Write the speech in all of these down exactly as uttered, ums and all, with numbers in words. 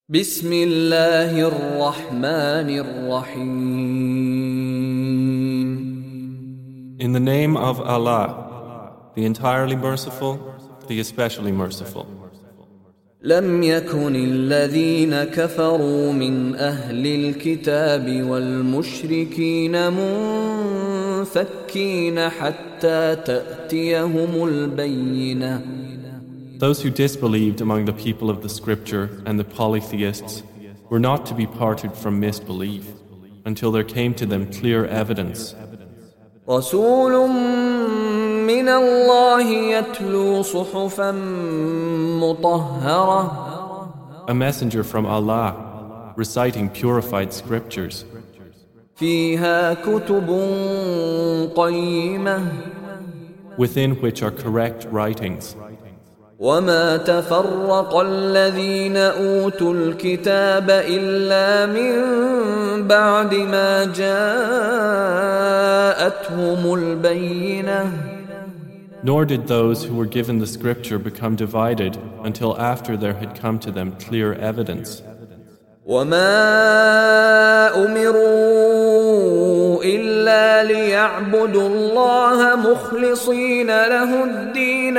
بسم الله الرحمن الرحيم. In the name of Allah, the entirely merciful, the especially merciful. لم يكن الذين كفروا من أهل الكتاب والمشركين منفكين حتى تأتيهم البينة. Those who disbelieved among the people of the scripture and the polytheists were not to be parted from misbelief until there came to them clear evidence. رسول من الله يتلو صحفا مطهرة. A messenger from Allah reciting purified scriptures. فيها كتب قيمة. Within which are correct writings. وما تفرق الذين أوتوا الكتاب إلا من بعد ما جاءتهم البينة. Nor did those who were given the scripture become divided until after there had come to them clear evidence. وما أمروا إلا ليعبدوا الله مخلصين له الدين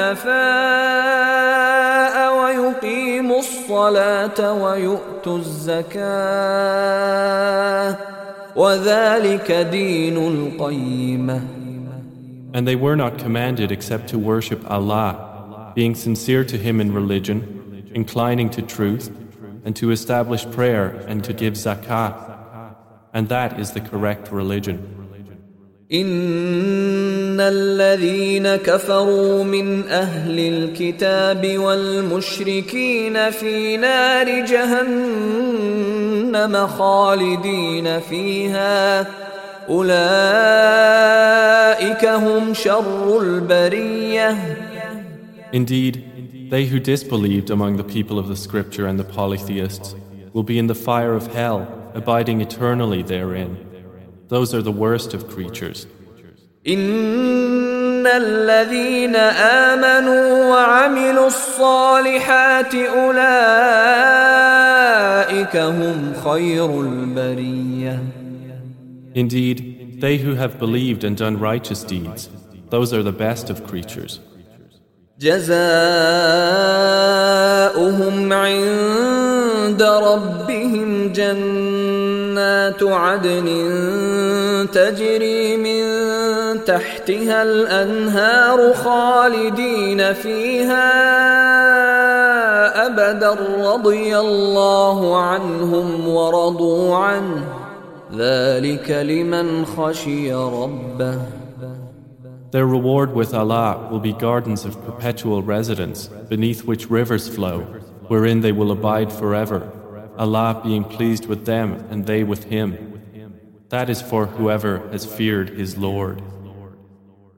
حنفاء ويقيموا الصلاة ويؤتوا الزكاة وذلك دين القيمة. And they were not commanded except to worship Allah, being sincere to Him in religion, inclining to truth, and to establish prayer and to give zakah. And that is the correct religion. إن الذين كفروا من أهل الكتاب والمشركين في نار جهنم خالدين فيها أولئك هم شر البرية. Indeed, they who disbelieved among the people of the scripture and the polytheists will be in the fire of hell, abiding eternally therein. Those are the worst of creatures. إن الذين آمنوا وعملوا الصالحات أولئك هم خير البرية. Indeed, they who have believed and done righteous deeds, those are the best of creatures. جزاؤهم عند ربهم جنات عدن تجري من تحتها الأنهار خالدين فيها أبدا رضي الله عنهم ورضوا عنه ذلك لمن خشي ربه. Their reward with Allah will be gardens of perpetual residence, beneath which rivers flow, wherein they will abide forever, Allah being pleased with them and they with Him. That is for whoever has feared his Lord.